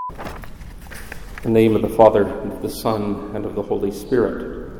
In the name of the Father, and of the Son, and of the Holy Spirit.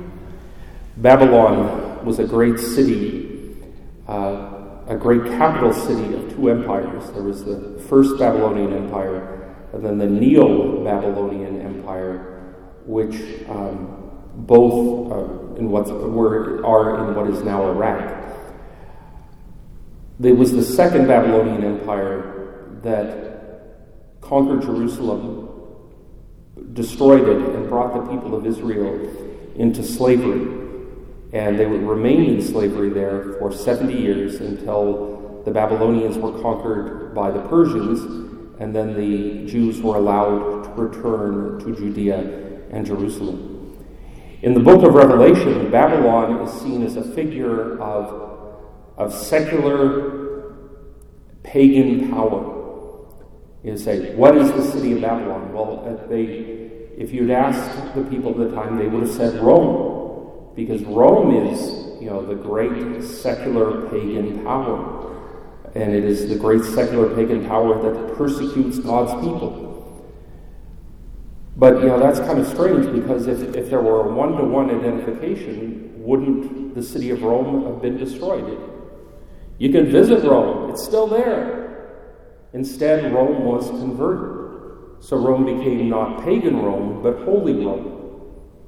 Babylon was a great city, a great capital city of two empires. There was the first Babylonian Empire, and then the Neo-Babylonian Empire, which both are in what is now Iraq. There was the second Babylonian Empire that conquered Jerusalem, destroyed it, and brought the people of Israel into slavery. And they would remain in slavery there for 70 years until the Babylonians were conquered by the Persians, and then the Jews were allowed to return to Judea and Jerusalem. In the book of Revelation, Babylon is seen as a figure of secular pagan power. You say, what is the city of Babylon? Well, if you'd asked the people at the time, they would have said Rome, because Rome is, the great secular pagan power, and it is the great secular pagan power that persecutes God's people. But that's kind of strange, because if there were a one-to-one identification, wouldn't the city of Rome have been destroyed? You can visit Rome; it's still there. Instead, Rome was converted. So Rome became not pagan Rome, but holy Rome.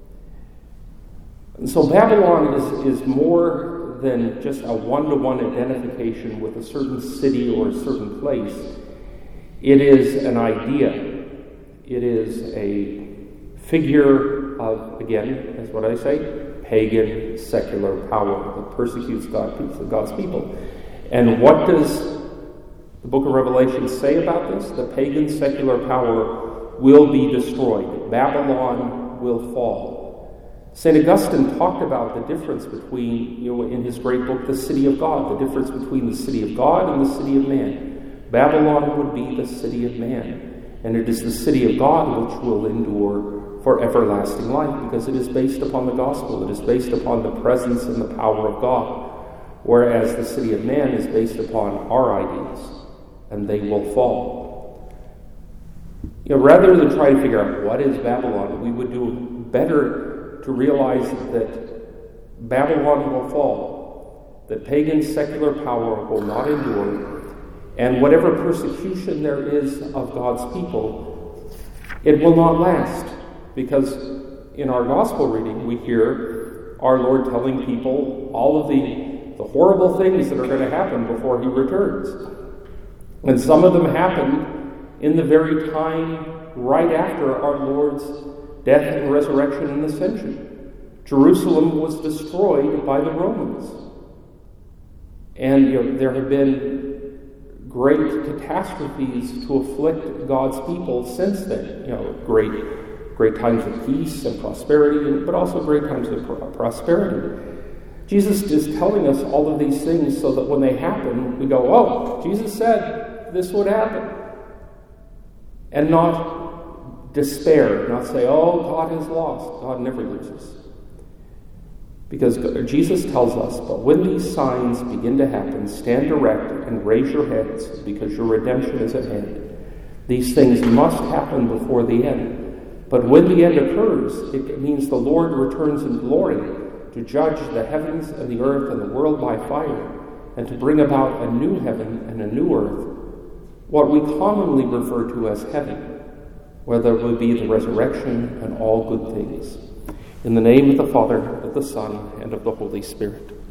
And so Babylon is more than just a one-to-one identification with a certain city or a certain place. It is an idea. It is a figure of, again, that's what I say, pagan secular power that persecutes God's people. And what does the book of Revelation say about this? The pagan secular power will be destroyed. Babylon will fall. St. Augustine talked about the difference between, in his great book, The City of God, the difference between the city of God and the city of man. Babylon would be the city of man, and it is the city of God which will endure for everlasting life, because it is based upon the gospel. It is based upon the presence and the power of God, whereas the city of man is based upon our ideas, and they will fall. Rather than try to figure out what is Babylon, we would do better to realize that Babylon will fall, that pagan secular power will not endure, and whatever persecution there is of God's people, it will not last. Because in our gospel reading, we hear our Lord telling people all of the horrible things that are going to happen before he returns. And some of them happen in the very time right after our Lord's death and resurrection and ascension. Jerusalem was destroyed by the Romans. And there have been great catastrophes to afflict God's people since then. Great times of peace and prosperity, but also great times of prosperity. Jesus is telling us all of these things so that when they happen, we go, oh, Jesus said this would happen. And not despair, not say, oh, God is lost. God never loses. Because Jesus tells us, but when these signs begin to happen, stand erect and raise your heads, because your redemption is at hand. These things must happen before the end. But when the end occurs, it means the Lord returns in glory to judge the heavens and the earth and the world by fire, and to bring about a new heaven and a new earth, what we commonly refer to as heaven, where there will be the resurrection and all good things. In the name of the Father, of the Son, and of the Holy Spirit.